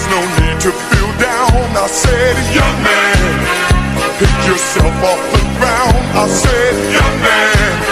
no need to feel down. I said, young man, pick yourself off the ground. I said, young man,